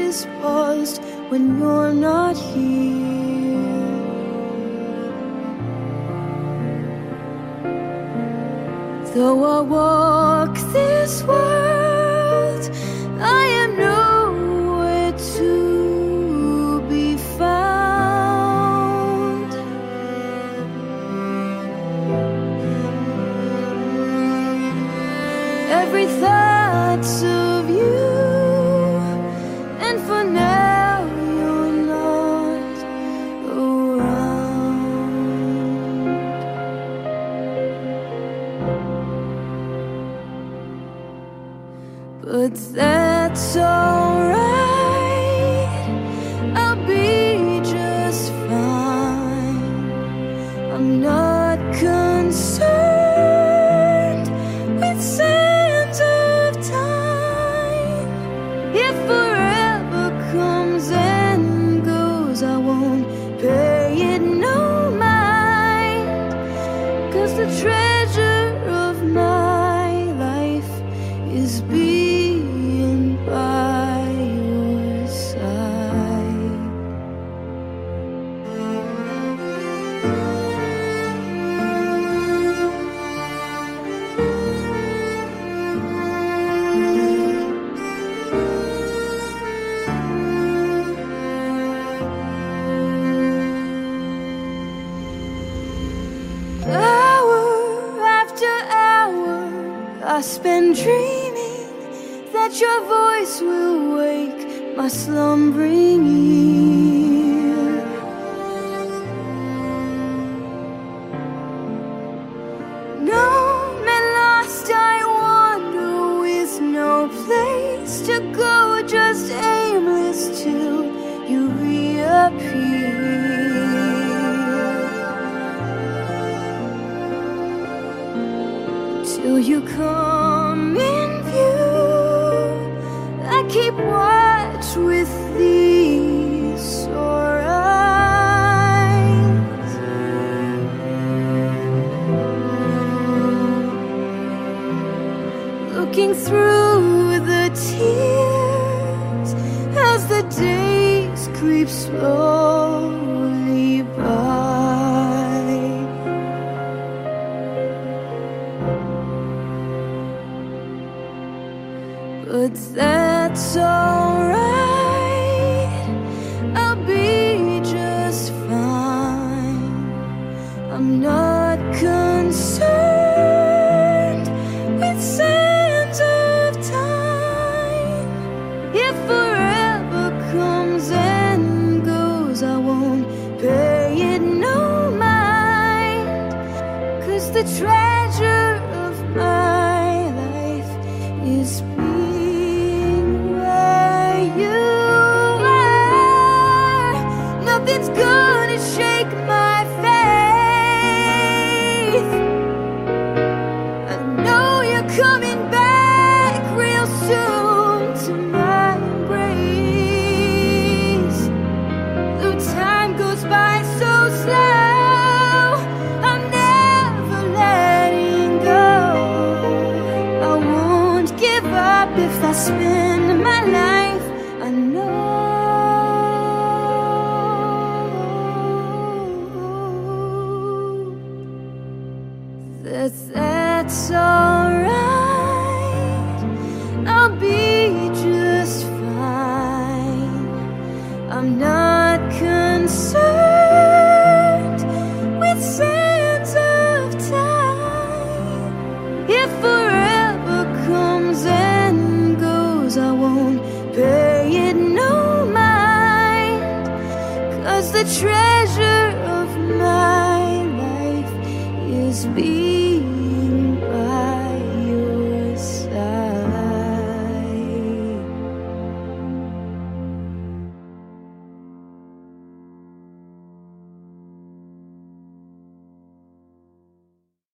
is paused when you're not here. Though I walk this world, I am nowhere to be found. Every thought's of you, and for now you're not around. But that's alright, I'll be just fine. I'm not concerned with sands of time. If forever comes and goes, I won't pay it no mind, 'cause the treasure of my life is being by your side. Hour after hour, I spend dreaming that your voice will wake my slumbering ear. Numb and lost I wander with no place to go, just aimless till you reappear. Till you come in view, I keep watch with these sore eyes. Looking through the tears as the days creep slowly by. But that's alright, I'll be just fine. I'm not concerned with sands of time. If forever comes and goes, I won't pay it no mind, 'cause the treasure of my life is being where you are. Nothing's gonna shake my faith. I know you're coming back real soon to my embrace. Though time goes by so slow, I'm never letting go. I won't give up if I spend my life. I know that that's alright, I'll be just fine. I'm not concerned with sands of time. If forever comes and goes, I won't pay it no mind, 'cause the treasure of my life is being